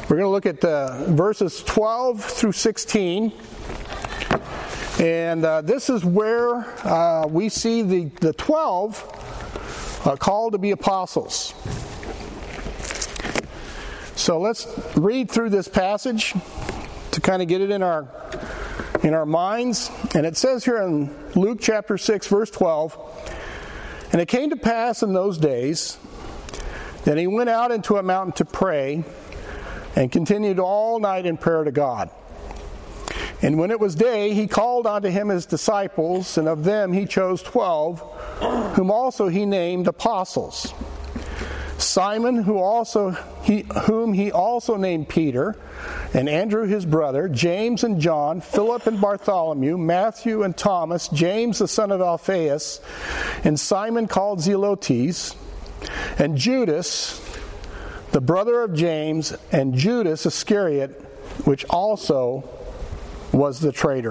We're going to look at verses 12 through 16. And this is where we see the 12 called to be apostles. So let's read through this passage to kind of get it in our minds. And it says here in Luke chapter 6, verse 12, "And it came to pass in those days that he went out into a mountain to pray, and continued all night in prayer to God. And when it was day, he called unto him his disciples, and of them he chose 12, whom also he named apostles. Simon, whom he also named Peter, and Andrew his brother, James and John, Philip and Bartholomew, Matthew and Thomas, James the son of Alphaeus, and Simon called Zelotes, and Judas, the brother of James, and Judas Iscariot, which also was the traitor."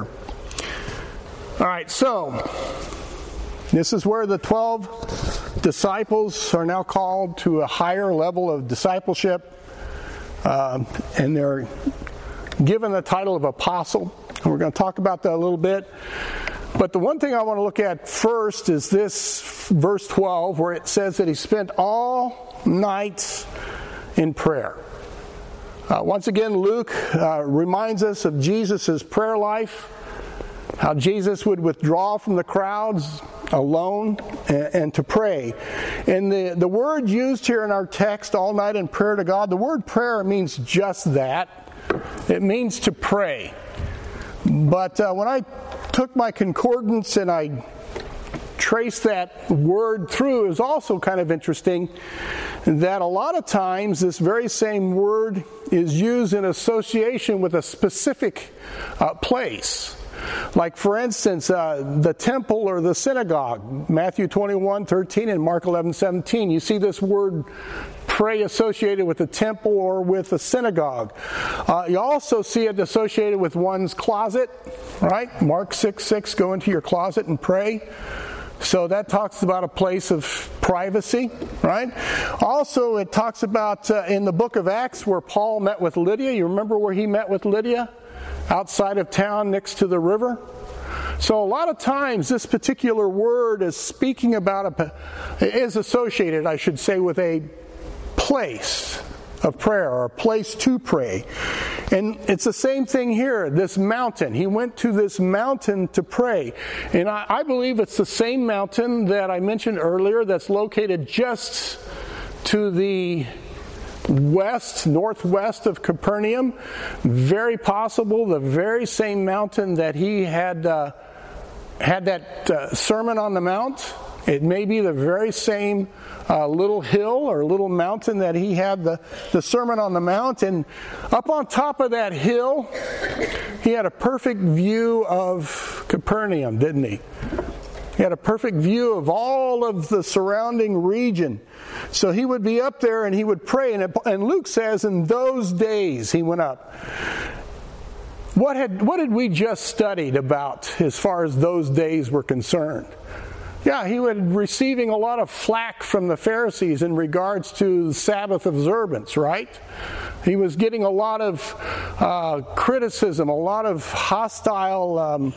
All right, so this is where the 12 disciples are now called to a higher level of discipleship, and they're given the title of apostle. And we're going to talk about that a little bit. But the one thing I want to look at first is this verse 12, where it says that he spent all night in prayer. Once again, Luke reminds us of Jesus' prayer life, how Jesus would withdraw from the crowds alone and to pray. And the word used here in our text, all night in prayer to God, the word prayer means just that. It means to pray. But when I took my concordance and I traced that word through, it was also kind of interesting that a lot of times this very same word is used in association with a specific place. Like, for instance, the temple or the synagogue, Matthew 21:13 and Mark 11:17. You see this word pray associated with the temple or with a synagogue. You also see it associated with one's closet, right? Mark 6:6, go into your closet and pray. So that talks about a place of privacy, right? Also, it talks about in the book of Acts where Paul met with Lydia. You remember where he met with Lydia? Outside of town next to the river. So a lot of times this particular word is speaking about is associated, I should say, with a place of prayer or a place to pray. And it's the same thing here, this mountain. He went to this mountain to pray. And I believe it's the same mountain that I mentioned earlier that's located just to the northwest of Capernaum. Very possible the very same mountain that he had that Sermon on the Mount. It may be the very same little hill or little mountain that he had the Sermon on the Mount. And up on top of that hill, he had a perfect view of Capernaum, didn't he? He had a perfect view of all of the surrounding region. So he would be up there and he would pray. And Luke says in those days he went up. What had we just studied about as far as those days were concerned? Yeah, he was receiving a lot of flack from the Pharisees in regards to Sabbath observance, right? He was getting a lot of criticism, a lot of hostile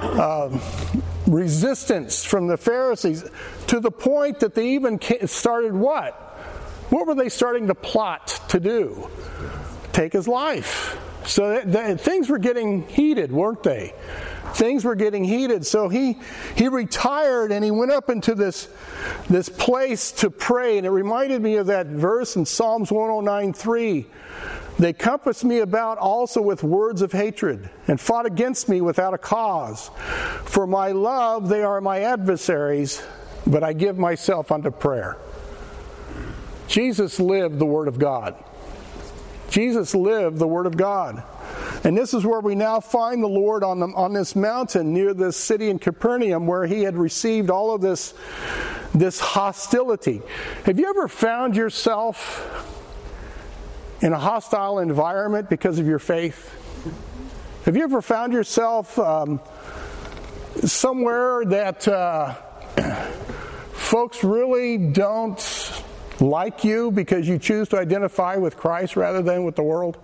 resistance from the Pharisees, to the point that they even started what? What were they starting to plot to do? Take his life. So things were getting heated, weren't they? Things were getting heated. So he retired and he went up into this place to pray. And it reminded me of that verse in Psalms 109:3. "They compassed me about also with words of hatred, and fought against me without a cause. For my love they are my adversaries, but I give myself unto prayer." Jesus lived the Word of God. Jesus lived the Word of God. And this is where we now find the Lord on this mountain near this city in Capernaum, where he had received all of this hostility. Have you ever found yourself in a hostile environment because of your faith? Have you ever found yourself somewhere that folks really don't like you because you choose to identify with Christ rather than with the world?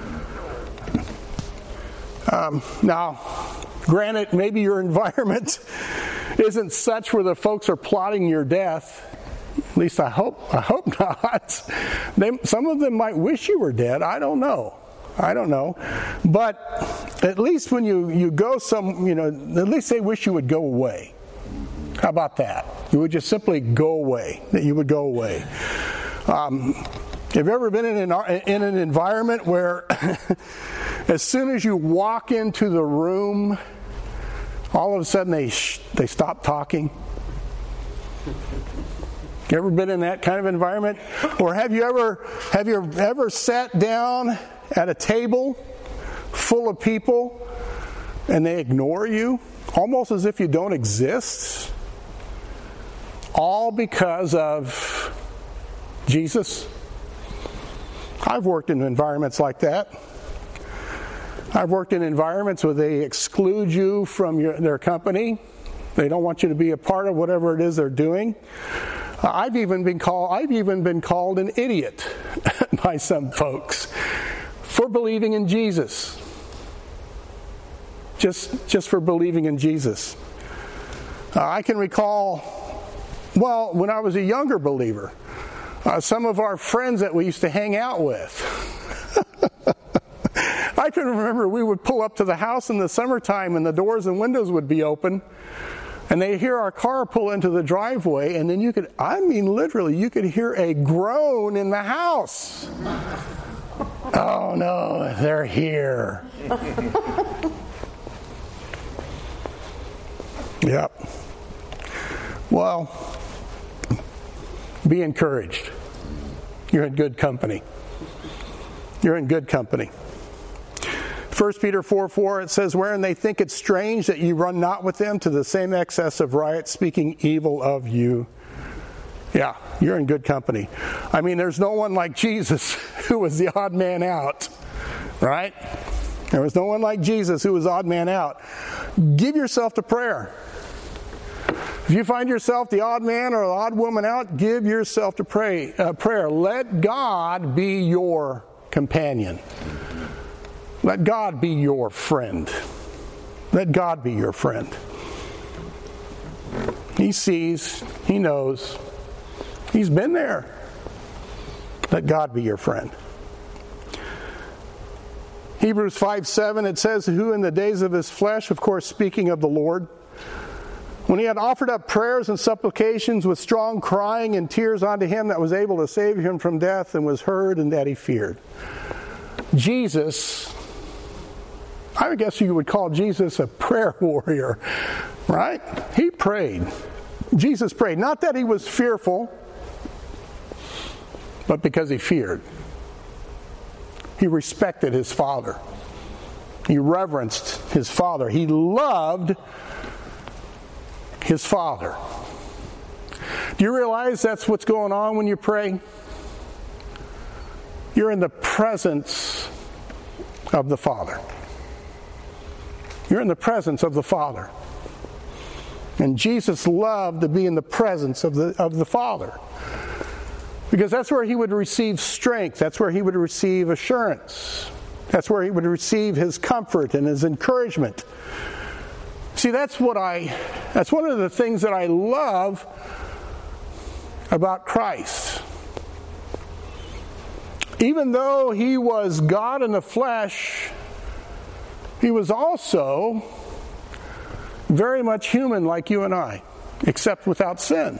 Now, granted, maybe your environment isn't such where the folks are plotting your death. At least I hope not. Some of them might wish you were dead. I don't know. But at least when you go at least they wish you would go away. How about that? You would just simply go away. That you would go away. Have you ever been in an environment where as soon as you walk into the room, all of a sudden they stop talking? You ever been in that kind of environment? Or have you ever sat down at a table full of people and they ignore you, almost as if you don't exist? All because of Jesus? I've worked in environments like that. I've worked in environments where they exclude you from their company. They don't want you to be a part of whatever it is they're doing. I've even been called an idiot by some folks for believing in Jesus. Just for believing in Jesus. I can recall, when I was a younger believer, some of our friends that we used to hang out with. I can remember we would pull up to the house in the summertime and the doors and windows would be open. And they hear our car pull into the driveway, and then you could hear a groan in the house. Oh no, they're here. Yep. Well, be encouraged. You're in good company. You're in good company. 1 Peter 4:4, it says, wherein they think it strange that you run not with them to the same excess of riot, speaking evil of you. Yeah, you're in good company. I mean, there's no one like Jesus who was the odd man out, right? There was no one like Jesus who was odd man out. Give yourself to prayer. If you find yourself the odd man or the odd woman out, give yourself to prayer. Let God be your companion. Let God be your friend. Let God be your friend. He sees, He knows, He's been there. Let God be your friend. Hebrews 5:7, it says, who in the days of his flesh, of course speaking of the Lord, when he had offered up prayers and supplications with strong crying and tears unto him that was able to save him from death, and was heard and that he feared. Jesus, I would guess you would call Jesus a prayer warrior, right? He prayed. Jesus prayed. Not that he was fearful, but because he feared. He respected his Father. He reverenced his Father. He loved his Father. Do you realize that's what's going on when you pray? You're in the presence of the Father. You're in the presence of the Father. And Jesus loved to be in the presence of the Father. Because that's where he would receive strength. That's where he would receive assurance. That's where he would receive his comfort and his encouragement. See, that's one of the things that I love about Christ. Even though he was God in the flesh, he was also very much human like you and I, except without sin.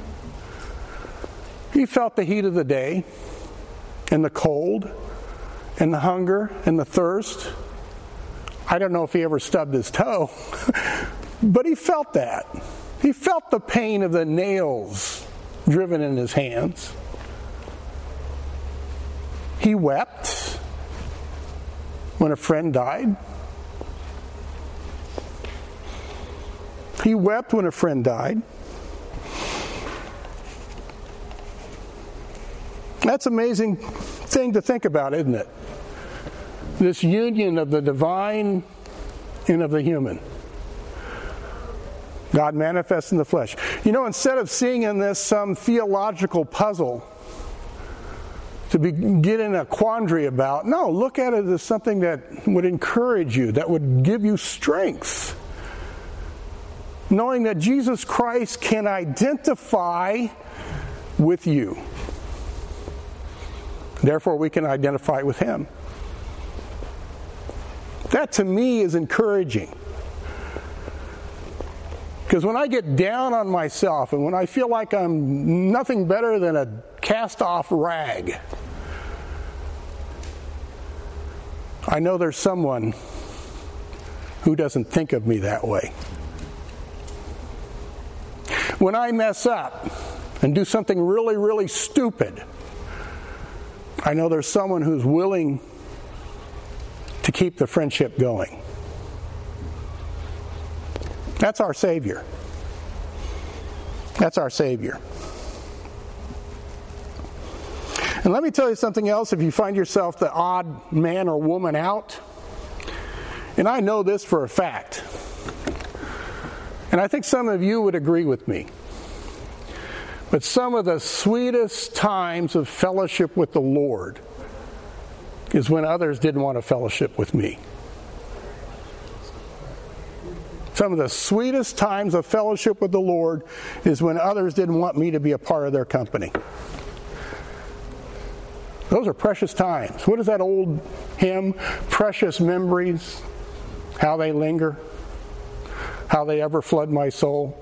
He felt the heat of the day, and the cold, and the hunger, and the thirst. I don't know if he ever stubbed his toe, but he felt that. He felt the pain of the nails driven in his hands. He wept when a friend died. He wept when a friend died. That's an amazing thing to think about, isn't it? This union of the divine and of the human. God manifests in the flesh. You know, instead of seeing in this some theological puzzle, get in a quandary about. No, look at it as something that would encourage you, that would give you strength. Knowing that Jesus Christ can identify with you. Therefore, we can identify with Him. That to me is encouraging. Because when I get down on myself and when I feel like I'm nothing better than a cast-off rag, I know there's someone who doesn't think of me that way. When I mess up and do something really, really stupid, I know there's someone who's willing to keep the friendship going. That's our Savior. That's our Savior. And let me tell you something else. If you find yourself the odd man or woman out, and I know this for a fact, and I think some of you would agree with me, but some of the sweetest times of fellowship with the Lord is when others didn't want to fellowship with me. Some of the sweetest times of fellowship with the Lord is when others didn't want me to be a part of their company. Those are precious times. What is that old hymn? Precious memories, how they linger, how they ever flood my soul.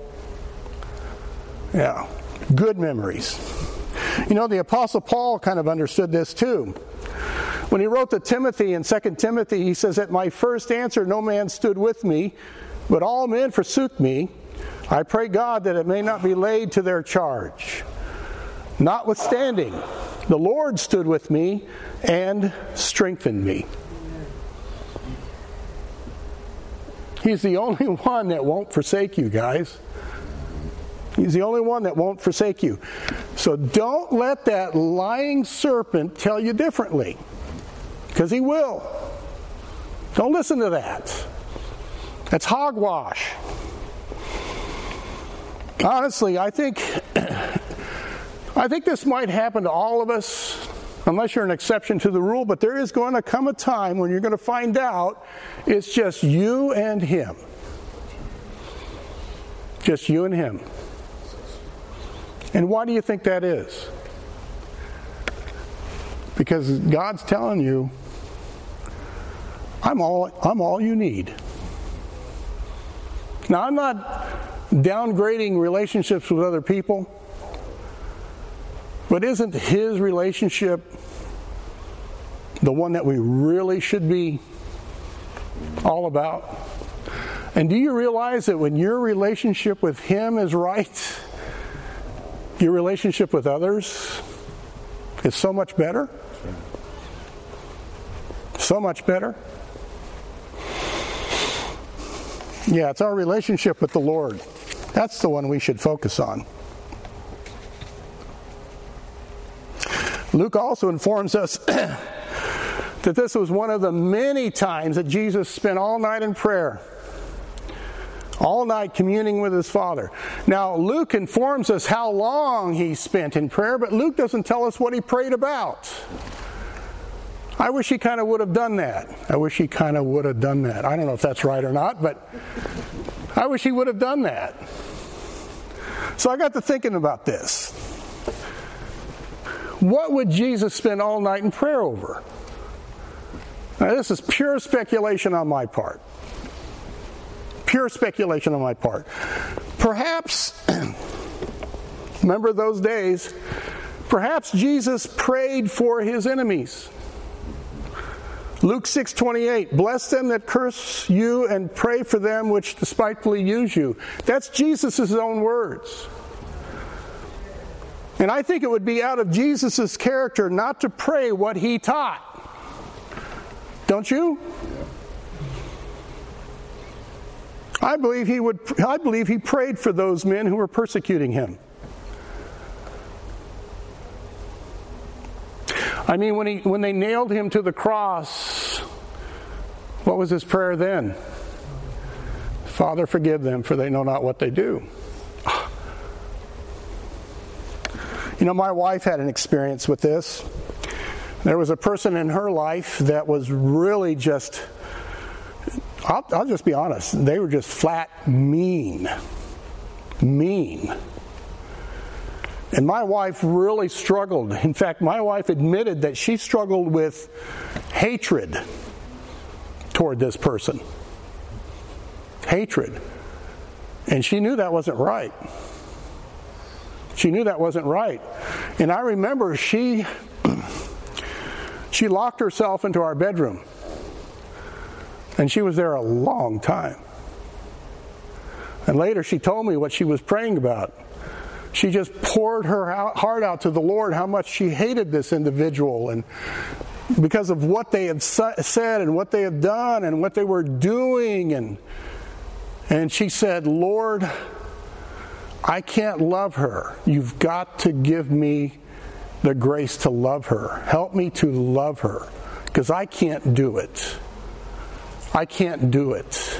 Yeah, good memories. You know, the Apostle Paul kind of understood this too. When he wrote to Timothy in 2 Timothy, he says, "At my first answer no man stood with me, but all men forsook me. I pray God that it may not be laid to their charge. Notwithstanding, the Lord stood with me and strengthened me." He's the only one that won't forsake you, guys. He's the only one that won't forsake you. So don't let that lying serpent tell you differently, because he will. Don't listen to that. That's hogwash. Honestly, I think this might happen to all of us, unless you're an exception to the rule, but there is going to come a time when you're going to find out it's just you and him. Just you and him. And why do you think that is? Because God's telling you, I'm all you need. Now, I'm not downgrading relationships with other people, but isn't his relationship the one that we really should be all about? And do you realize that when your relationship with him is right, your relationship with others is so much better? So much better? Yeah, it's our relationship with the Lord. That's the one we should focus on. Luke also informs us that this was one of the many times that Jesus spent all night in prayer. All night communing with his Father. Now, Luke informs us how long he spent in prayer, but Luke doesn't tell us what he prayed about. I wish he kind of would have done that. I don't know if that's right or not, but I wish he would have done that. So I got to thinking about this. What would Jesus spend all night in prayer over? Now, this is pure speculation on my part. Pure speculation on my part. Perhaps, remember those days, perhaps Jesus prayed for his enemies. Luke 6:28, bless them that curse you and pray for them which despitefully use you. That's Jesus' own words. And I think it would be out of Jesus' character not to pray what he taught. Don't you? I believe he prayed for those men who were persecuting him. I mean, when they nailed him to the cross, what was his prayer then? Father, forgive them, for they know not what they do. You know, my wife had an experience with this. There was a person in her life that was really just, I'll just be honest, they were just flat mean. Mean. And my wife really struggled. In fact, my wife admitted that she struggled with hatred toward this person. Hatred. And she knew that wasn't right. She knew that wasn't right. And I remember she locked herself into our bedroom. And she was there a long time. And later she told me what she was praying about. She just poured her heart out to the Lord, how much she hated this individual, and because of what they had said and what they had done and what they were doing. And she said, Lord, I can't love her. You've got to give me the grace to love her. Help me to love her, because I can't do it. I can't do it.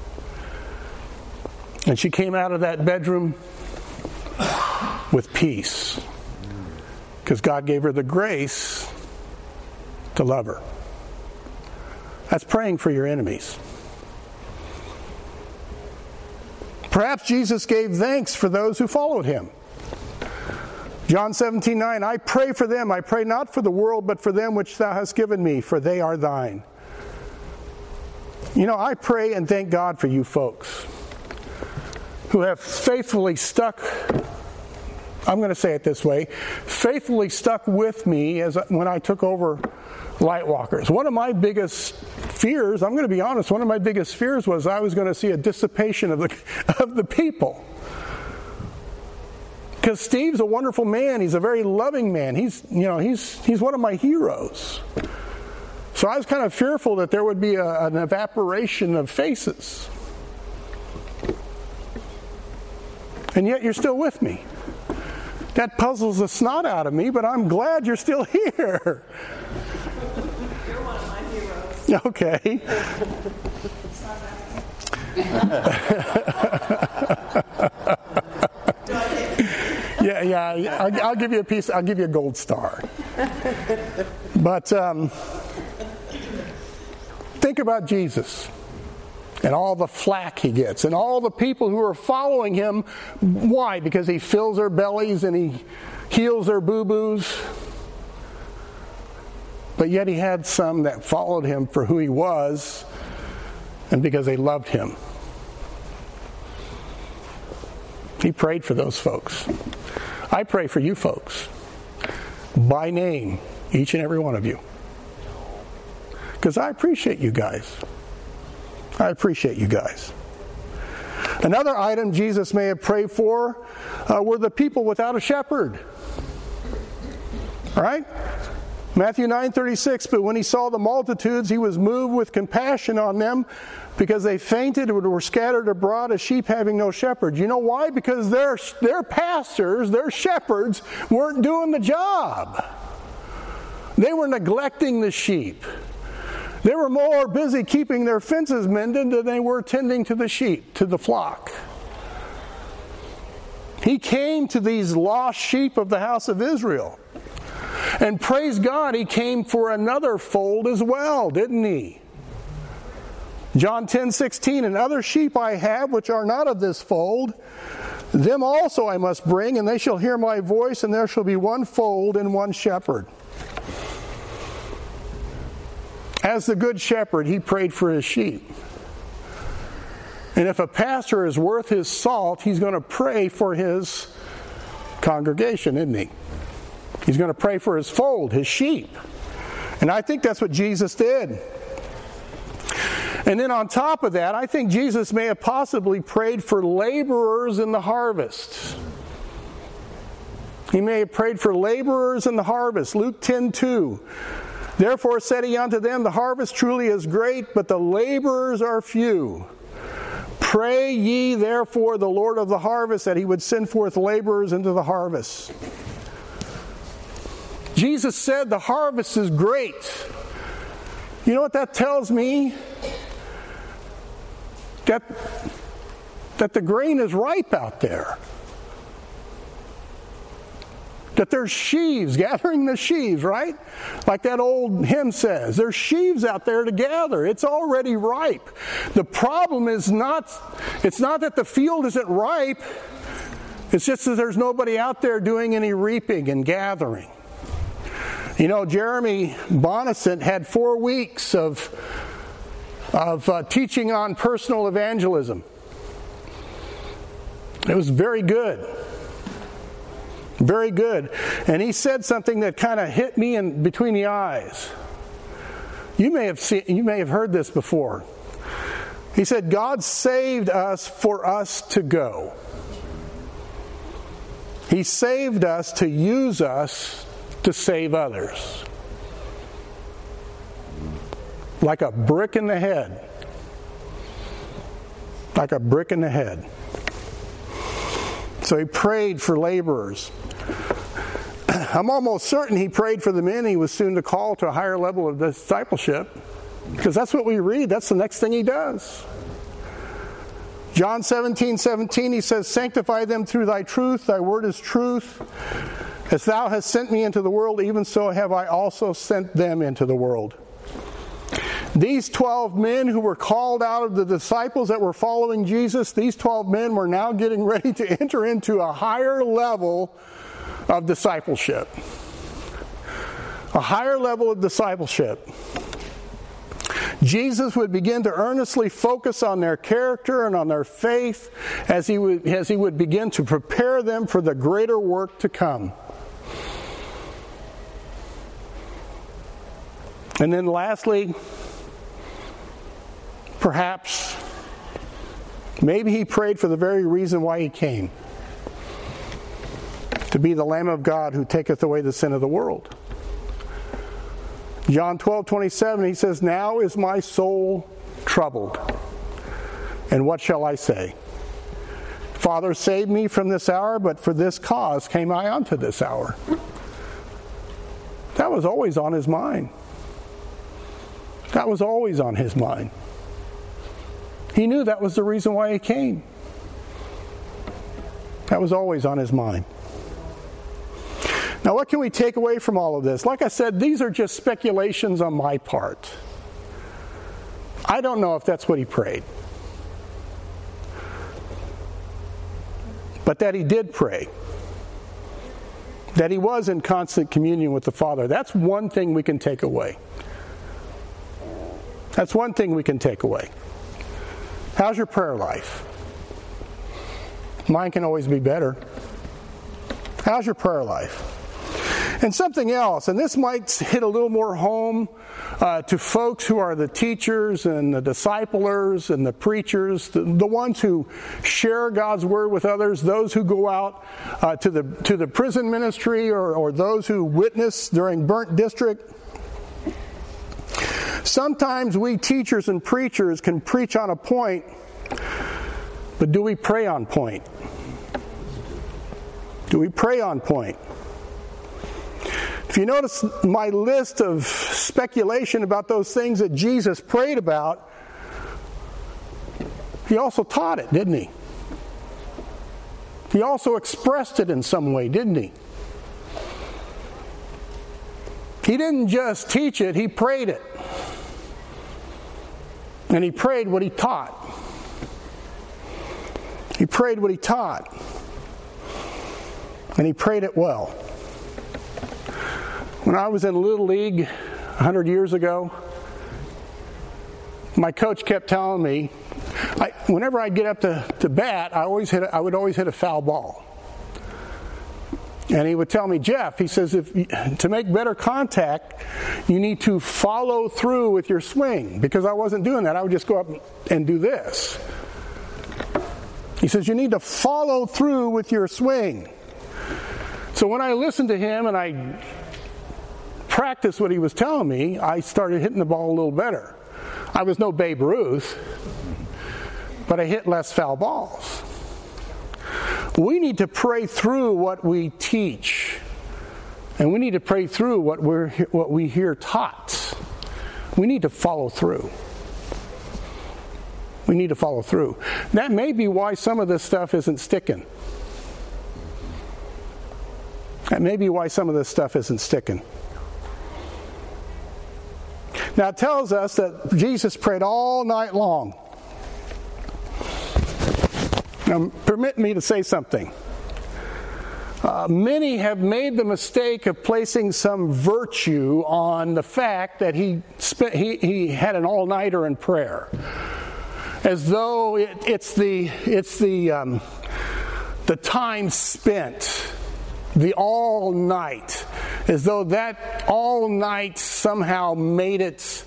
And she came out of that bedroom with peace, because God gave her the grace to love her. That's praying for your enemies. Perhaps Jesus gave thanks for those who followed him. John 17:9, I pray for them. I pray not for the world, but for them which thou hast given me, for they are thine. You know, I pray and thank God for you folks who have faithfully stuck, I'm going to say it this way, faithfully stuck with me when I took over Lightwalkers. One of my biggest fears, I'm going to be honest, one of my biggest fears was I was going to see a dissipation of the people. Because Steve's a wonderful man. He's a very loving man. He's one of my heroes. So I was kind of fearful that there would be an evaporation of faces. And yet you're still with me. That puzzles the snot out of me, but I'm glad you're still here. You're one of my heroes. Okay. Yeah. I'll give you a piece. I'll give you a gold star. But think about Jesus and all the flack he gets, and all the people who are following him. Why? Because he fills their bellies and he heals their boo-boos. But yet he had some that followed him for who he was and because they loved him. He prayed for those folks. I pray for you folks by name, each and every one of you, because I appreciate you guys. I appreciate you guys. Another item Jesus may have prayed for were the people without a shepherd. All right? Matthew 9:36, but when he saw the multitudes, he was moved with compassion on them because they fainted and were scattered abroad as sheep having no shepherd. You know why? Because their pastors, their shepherds, weren't doing the job. They were neglecting the sheep. They were more busy keeping their fences mended than they were tending to the sheep, to the flock. He came to these lost sheep of the house of Israel. And praise God, he came for another fold as well, didn't he? John 10:16, and other sheep I have which are not of this fold, them also I must bring, and they shall hear my voice, and there shall be one fold and one shepherd. As the good shepherd, he prayed for his sheep. And if a pastor is worth his salt, he's going to pray for his congregation, isn't he? He's going to pray for his fold, his sheep. And I think that's what Jesus did. And then on top of that, I think Jesus may have possibly prayed for laborers in the harvest. He may have prayed for laborers in the harvest. Luke 10:2. Therefore said he unto them, the harvest truly is great, but the laborers are few. Pray ye therefore the Lord of the harvest that he would send forth laborers into the harvest. Jesus said the harvest is great. You know what that tells me? That the grain is ripe out there. That there's sheaves, gathering the sheaves, right? Like that old hymn says, there's sheaves out there to gather. It's already ripe. The problem is it's not that the field isn't ripe. It's just that there's nobody out there doing any reaping and gathering. You know, Jeremy Bonasant had 4 weeks of teaching on personal evangelism. It was very good. Very good. And he said something that kind of hit me in between the eyes. You may have heard this before. He said, God saved us for us to go. He saved us to use us to save others. Like a brick in the head. Like a brick in the head. So he prayed for laborers. I'm almost certain he prayed for the men he was soon to call to a higher level of discipleship. Because that's what we read. That's the next thing he does. John 17:17, he says, sanctify them through thy truth. Thy word is truth. As thou hast sent me into the world, even so have I also sent them into the world. These 12 men who were called out of the disciples that were following Jesus, these 12 men were now getting ready to enter into a higher level of discipleship. A higher level of discipleship. Jesus would begin to earnestly focus on their character and on their faith as he would begin to prepare them for the greater work to come. And then lastly, perhaps, maybe he prayed for the very reason why he came. To be the Lamb of God who taketh away the sin of the world. John 12:27, he says, now is my soul troubled. And what shall I say? Father, save me from this hour, but for this cause came I unto this hour. That was always on his mind. That was always on his mind. He knew that was the reason why he came. That was always on his mind. Now, what can we take away from all of this? Like I said, these are just speculations on my part. I don't know if that's what he prayed. But that he did pray. That he was in constant communion with the Father. That's one thing we can take away. That's one thing we can take away. How's your prayer life? Mine can always be better. How's your prayer life? And something else, and this might hit a little more home to folks who are the teachers and the disciplers and the preachers, the ones who share God's word with others, those who go out to the prison ministry or those who witness during Burnt District. Sometimes we teachers and preachers can preach on a point, but do we pray on point? Do we pray on point? If you notice my list of speculation about those things that Jesus prayed about, he also taught it, didn't he? He also expressed it in some way, didn't he? He didn't just teach it, he prayed it. And he prayed what he taught. He prayed what he taught. And he prayed it well. When I was in Little League 100 years ago, my coach kept telling me, whenever I'd get up to bat, I would always hit a foul ball. And he would tell me, Jeff, he says, to make better contact, you need to follow through with your swing. Because I wasn't doing that. I would just go up and do this. He says, you need to follow through with your swing. So when I listened to him and I practiced what he was telling me, I started hitting the ball a little better. I was no Babe Ruth, but I hit less foul balls. We need to pray through what we teach, and we need to pray through what we hear taught. We need to follow through. We need to follow through. That may be why some of this stuff isn't sticking. That may be why some of this stuff isn't sticking. Now it tells us that Jesus prayed all night long. Now, permit me to say something. Many have made the mistake of placing some virtue on the fact that he had an all-nighter in prayer, as though it's the time spent, the all night, as though that all night somehow made it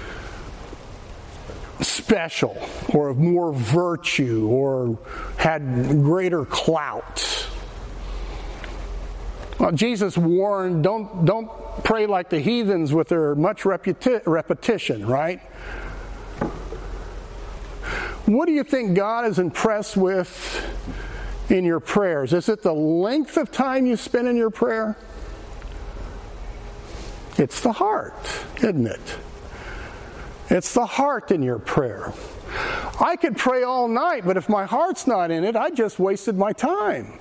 special or of more virtue or had greater clout. Well, Jesus warned, don't pray like the heathens with their much repetition, right? What do you think God is impressed with in your prayers? Is it the length of time you spend in your prayer? It's the heart, isn't it? It's the heart in your prayer. I could pray all night, but if my heart's not in it, I just wasted my time.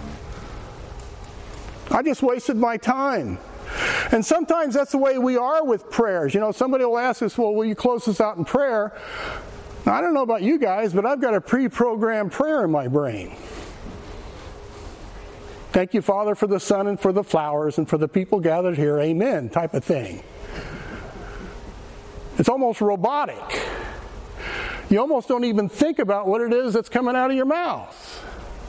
I just wasted my time. And sometimes that's the way we are with prayers. You know, somebody will ask us, well, will you close us out in prayer? Now, I don't know about you guys, but I've got a pre-programmed prayer in my brain. Thank you, Father, for the sun and for the flowers and for the people gathered here. Amen, type of thing. It's almost robotic. You almost don't even think about what it is that's coming out of your mouth.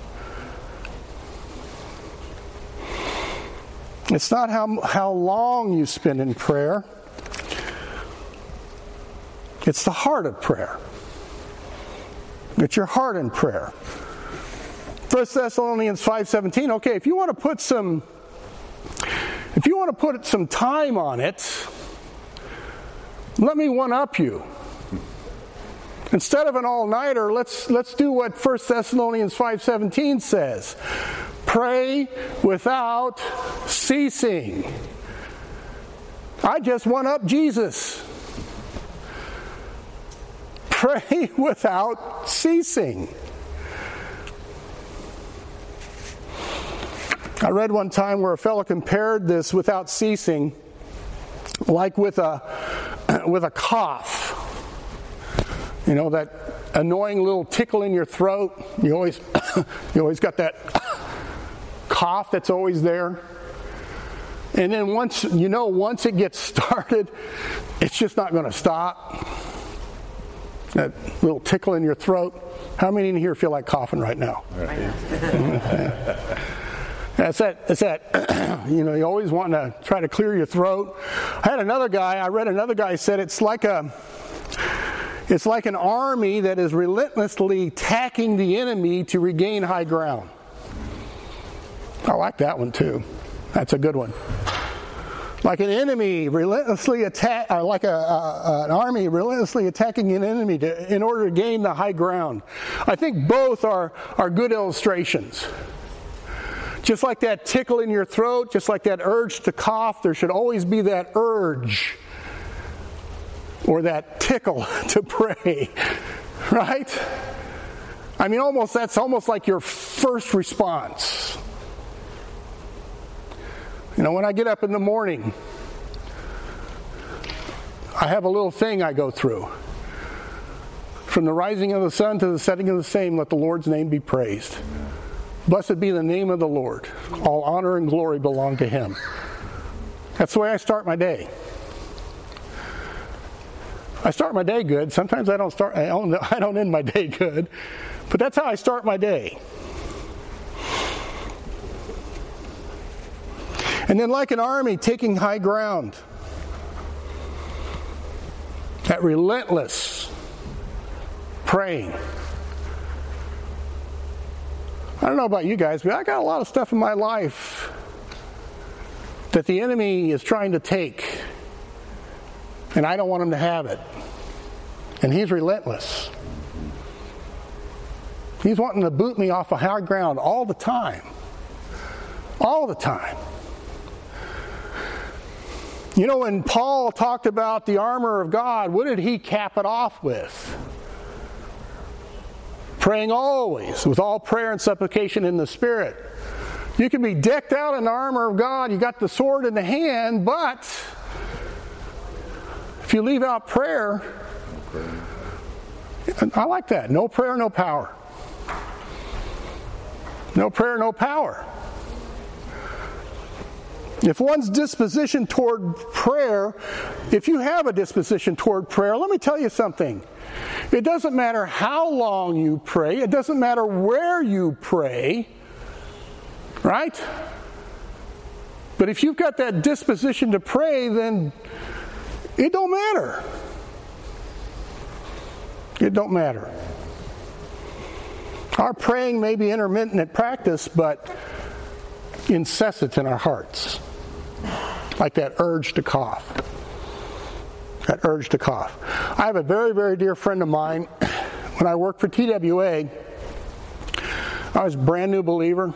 It's not how long you spend in prayer. It's the heart of prayer. It's your heart in prayer. 1 Thessalonians 5:17. Okay, if you want to put some time on it, let me one-up you. Instead of an all-nighter, let's do what 1 Thessalonians 5:17 says. Pray without ceasing. I just one-up Jesus. Pray without ceasing. I read one time where a fellow compared this without ceasing like with a cough. You know, that annoying little tickle in your throat. You always got that cough that's always there. And then once it gets started, it's just not going to stop. That little tickle in your throat. How many in here feel like coughing right now? That's that. You know, you always want to try to clear your throat. I read another guy said it's like an army that is relentlessly attacking the enemy to regain high ground. I like that one too. That's a good one. Like an enemy relentlessly like an army relentlessly attacking an enemy in order to gain the high ground. I think both are good illustrations. Just like that tickle in your throat, just like that urge to cough, there should always be that urge or that tickle to pray, right? I mean, that's almost like your first response. You know, when I get up in the morning, I have a little thing I go through. From the rising of the sun to the setting of the same, let the Lord's name be praised. Blessed be the name of the Lord. All honor and glory belong to Him. That's the way I start my day. I start my day good. Sometimes I don't end my day good. But that's how I start my day. And then like an army taking high ground. That relentless praying. I don't know about you guys, but I got a lot of stuff in my life that the enemy is trying to take, and I don't want him to have it. And he's relentless. He's wanting to boot me off of high ground all the time. All the time. You know, when Paul talked about the armor of God, what did he cap it off with? Praying always, with all prayer and supplication in the Spirit. You can be decked out in the armor of God. You got the sword in the hand, but if you leave out prayer, I like that. No prayer, no power. No prayer, no power. If one's disposition toward prayer, if you have a disposition toward prayer, let me tell you something. It doesn't matter how long you pray. It doesn't matter where you pray. Right? But if you've got that disposition to pray, then it don't matter. It don't matter. Our praying may be intermittent at practice, but incessant in our hearts. Like that urge to cough. That urge to cough. I have a very, very dear friend of mine. When I worked for TWA, I was a brand new believer.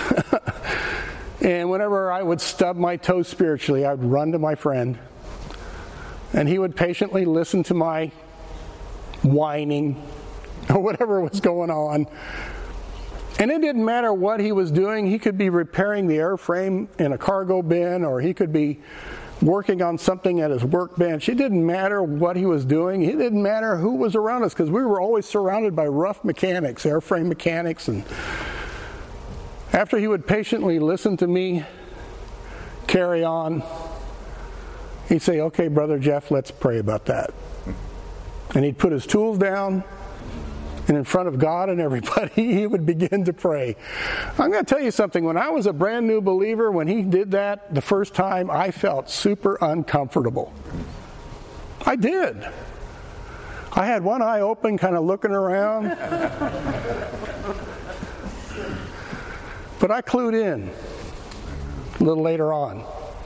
And whenever I would stub my toe spiritually, I would run to my friend. And he would patiently listen to my whining or whatever was going on. And it didn't matter what he was doing. He could be repairing the airframe in a cargo bin, or he could be working on something at his workbench. It didn't matter what he was doing. It didn't matter who was around us, because we were always surrounded by rough mechanics, airframe mechanics. And after he would patiently listen to me carry on, he'd say, "Okay, Brother Jeff, let's pray about that." And he'd put his tools down, and in front of God and everybody, he would begin to pray. I'm going to tell you something. When I was a brand new believer, when he did that the first time, I felt super uncomfortable. I did. I had one eye open, kind of looking around. But I clued in a little later on.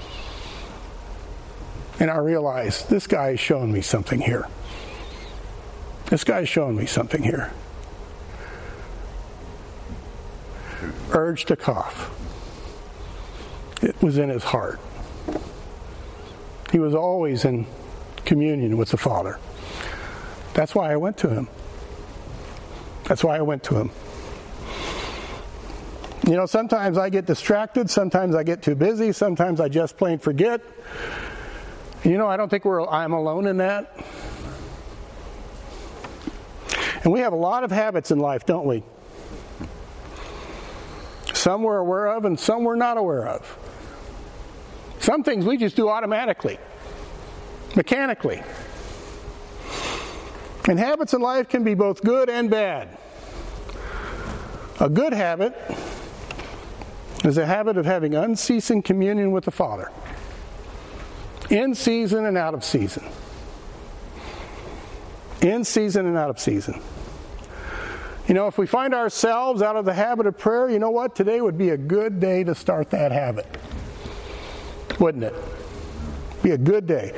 And I realized, this guy is showing me something here. This guy's showing me something here. Urge to cough. It was in his heart. He was always in communion with the Father. That's why I went to him. That's why I went to him. You know, sometimes I get distracted. Sometimes I get too busy. Sometimes I just plain forget. You know, I don't think I'm alone in that. And we have a lot of habits in life, don't we? Some we're aware of and some we're not aware of. Some things we just do automatically, mechanically. And habits in life can be both good and bad. A good habit is a habit of having unceasing communion with the Father, in season and out of season. In season and out of season. You know, if we find ourselves out of the habit of prayer, you know what? Today would be a good day to start that habit. Wouldn't it? Be a good day.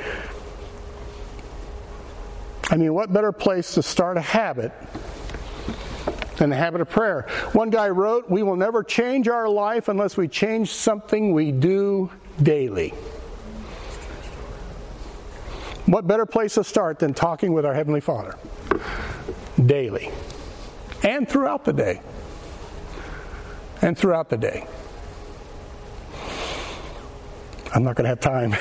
I mean, what better place to start a habit than the habit of prayer? One guy wrote, "We will never change our life unless we change something we do daily." What better place to start than talking with our Heavenly Father? Daily. And throughout the day. And throughout the day. I'm not going to have time.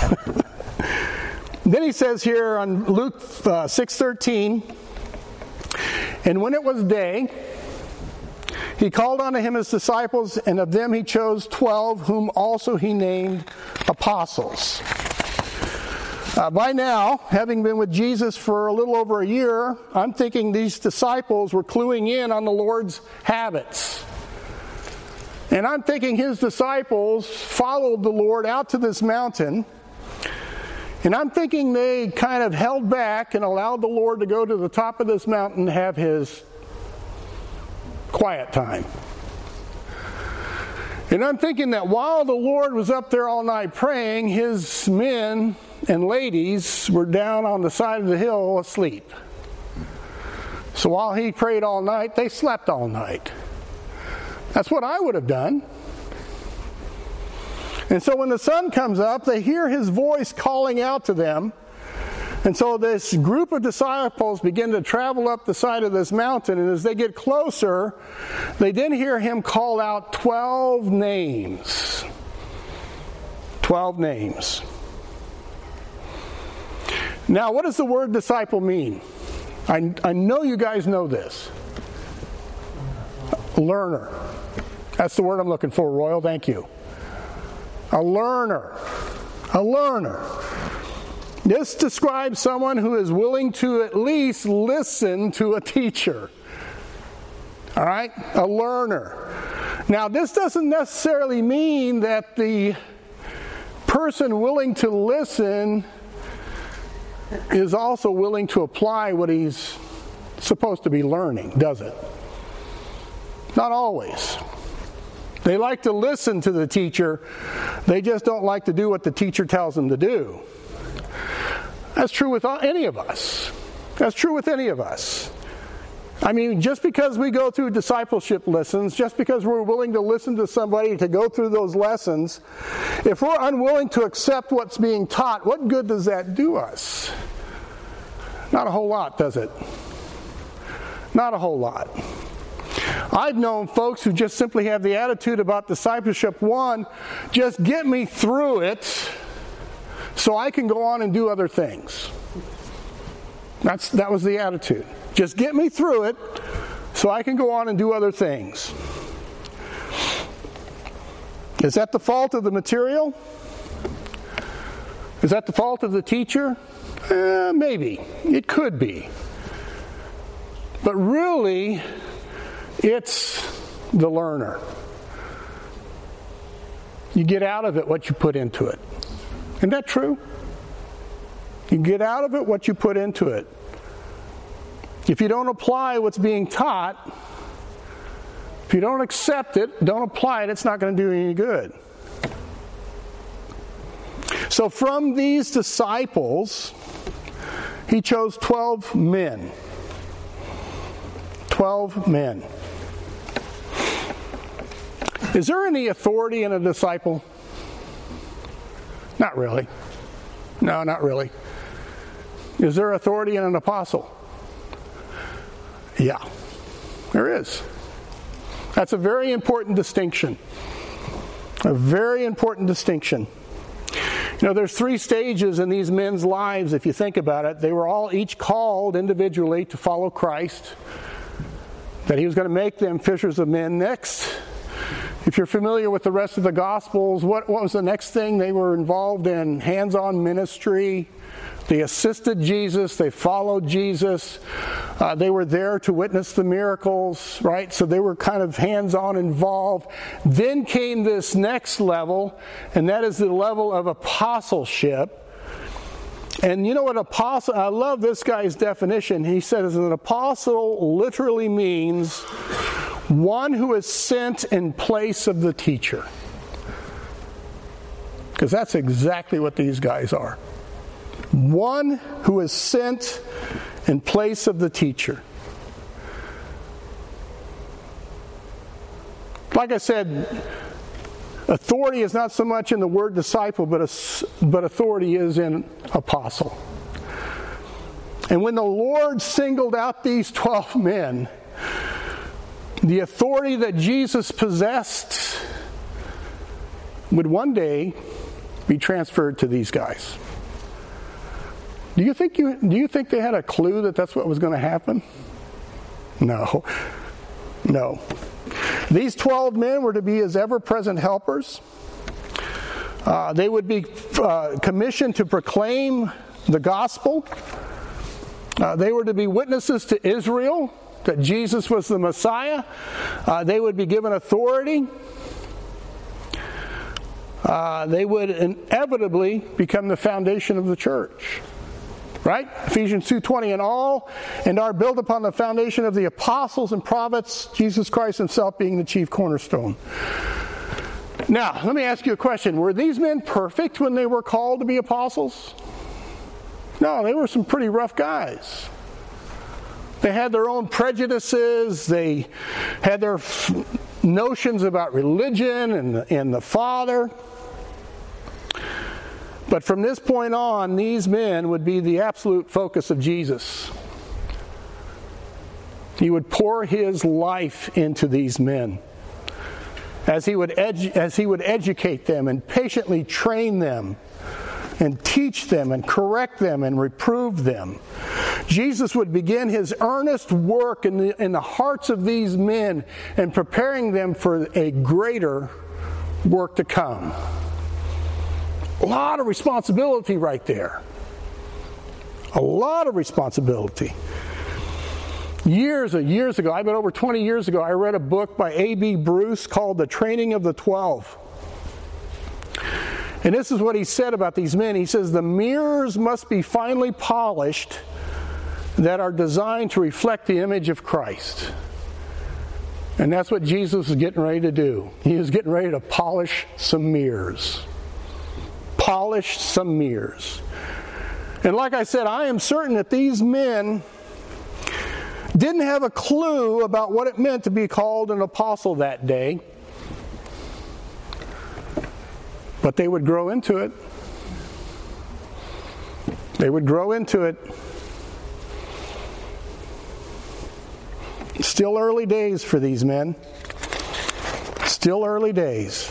Then he says here on Luke 6:13, "And when it was day, he called unto him his disciples, and of them he chose 12, whom also he named apostles." By now, having been with Jesus for a little over a year, I'm thinking these disciples were cluing in on the Lord's habits. And I'm thinking his disciples followed the Lord out to this mountain. And I'm thinking they kind of held back and allowed the Lord to go to the top of this mountain and have his quiet time. And I'm thinking that while the Lord was up there all night praying, his men and ladies were down on the side of the hill asleep. So while he prayed all night, they slept all night. That's what I would have done. And so when the sun comes up, they hear his voice calling out to them. And so this group of disciples begin to travel up the side of this mountain, and as they get closer, they then hear him call out 12 names. 12 names. Now, what does the word disciple mean? I know you guys know this. Learner. That's the word I'm looking for, Royal. Thank you. A learner. A learner. This describes someone who is willing to at least listen to a teacher. All right? A learner. Now, this doesn't necessarily mean that the person willing to listen is also willing to apply what he's supposed to be learning, does it? Not always. They like to listen to the teacher. They just don't like to do what the teacher tells them to do. That's true with any of us. That's true with any of us. I mean, just because we go through discipleship lessons, just because we're willing to listen to somebody to go through those lessons, if we're unwilling to accept what's being taught, what good does that do us? Not a whole lot, does it? Not a whole lot. I've known folks who just simply have the attitude about discipleship, one, just get me through it so I can go on and do other things. That was the attitude. Just get me through it so I can go on and do other things. Is that the fault of the material? Is that the fault of the teacher? Maybe. It could be. But really, it's the learner. You get out of it what you put into it. Isn't that true? You get out of it what you put into it. If you don't apply what's being taught, if you don't accept it, don't apply it, it's not going to do you any good. So from these disciples, he chose 12 men. 12 men. Is there any authority in a disciple? Not really. No, not really. Is there authority in an apostle? Yeah, there is. That's a very important distinction. A very important distinction. You know, there's 3 stages in these men's lives, if you think about it. They were all each called individually to follow Christ, that he was going to make them fishers of men. Next, if you're familiar with the rest of the Gospels, what was the next thing? They were involved in hands-on ministry. They assisted Jesus. They followed Jesus. They were there to witness the miracles, right? So they were kind of hands-on involved. Then came this next level, and that is the level of apostleship. And you know what apostle, I love this guy's definition. He says an apostle literally means one who is sent in place of the teacher. Because that's exactly what these guys are. One who is sent in place of the teacher. Like I said, authority is not so much in the word disciple, but authority is in apostle. And when the Lord singled out these 12 men, the authority that Jesus possessed would one day be transferred to these guys. Do you think they had a clue that that's what was going to happen? No. No. These 12 men were to be his ever-present helpers. They would be commissioned to proclaim the gospel. They were to be witnesses to Israel that Jesus was the Messiah. They would be given authority. They would inevitably become the foundation of the church. Right? Ephesians 2:20, and are built upon the foundation of the apostles and prophets, Jesus Christ himself being the chief cornerstone. Now, let me ask you a question. Were these men perfect when they were called to be apostles? No, they were some pretty rough guys. They had their own prejudices. They had their notions about religion and the Father. But from this point on, these men would be the absolute focus of Jesus. He would pour his life into these men as he would educate them and patiently train them and teach them and correct them and reprove them. Jesus would begin his earnest work in the hearts of these men and preparing them for a greater work to come. A lot of responsibility right there. A lot of responsibility. Years ago, I bet over 20 years ago, I read a book by A.B. Bruce called The Training of the 12. And this is what he said about these men. He says, the mirrors must be finely polished that are designed to reflect the image of Christ. And that's what Jesus was getting ready to do. He was getting ready to polish some mirrors. Polish some mirrors. And like I said, I am certain that these men didn't have a clue about what it meant to be called an apostle that day. But they would grow into it. They would grow into it. Still early days for these men. Still early days.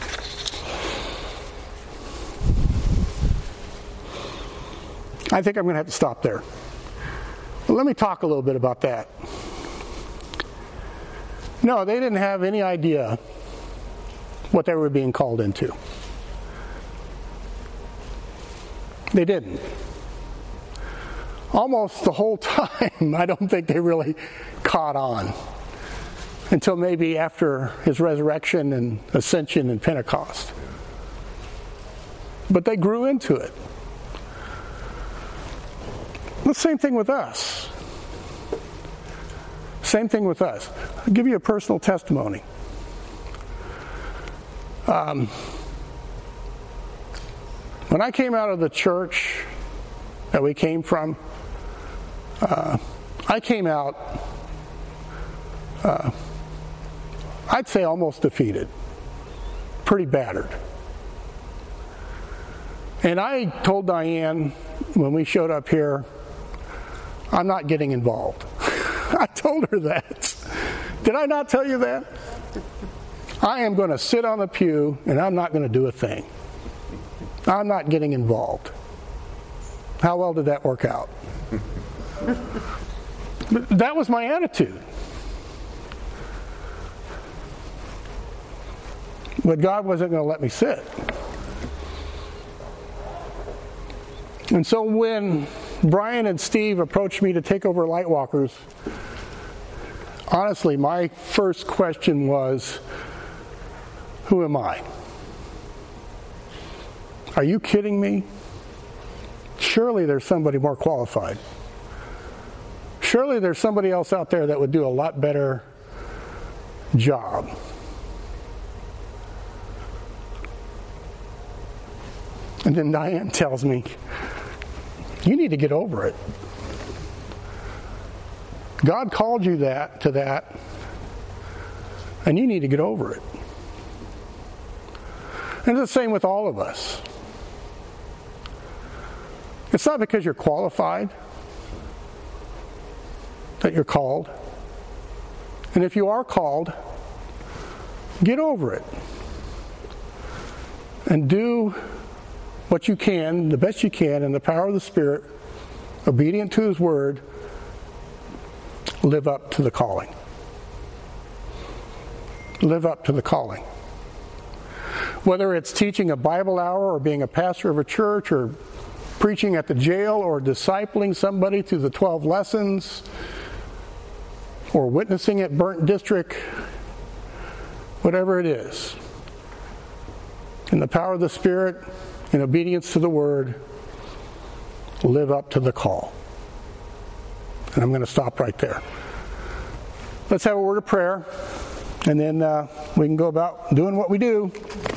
I think I'm going to have to stop there. Well, let me talk a little bit about that. No, they didn't have any idea what they were being called into. They didn't. Almost the whole time, I don't think they really caught on until maybe after his resurrection and ascension and Pentecost. But they grew into it. The same thing with us. Same thing with us. I'll give you a personal testimony. When I came out of the church that we came from, I came out, I'd say almost defeated, pretty battered. And I told Diane when we showed up here, I'm not getting involved. I told her that. Did I not tell you that? I am going to sit on the pew and I'm not going to do a thing. I'm not getting involved. How well did that work out? But that was my attitude. But God wasn't going to let me sit. And so when Brian and Steve approached me to take over Lightwalkers, honestly, my first question was, who am I? Are you kidding me? Surely there's somebody more qualified. Surely there's somebody else out there that would do a lot better job. And then Diane tells me, you need to get over it. God called you to that, and you need to get over it. And it's the same with all of us. It's not because you're qualified that you're called. And if you are called, get over it. And do what you can, the best you can, in the power of the Spirit, obedient to His Word, live up to the calling. Live up to the calling. Whether it's teaching a Bible hour or being a pastor of a church or preaching at the jail or discipling somebody through the 12 lessons or witnessing at Burnt District, whatever it is, in the power of the Spirit, in obedience to the Word, live up to the call. And I'm going to stop right there. Let's have a word of prayer, and then we can go about doing what we do.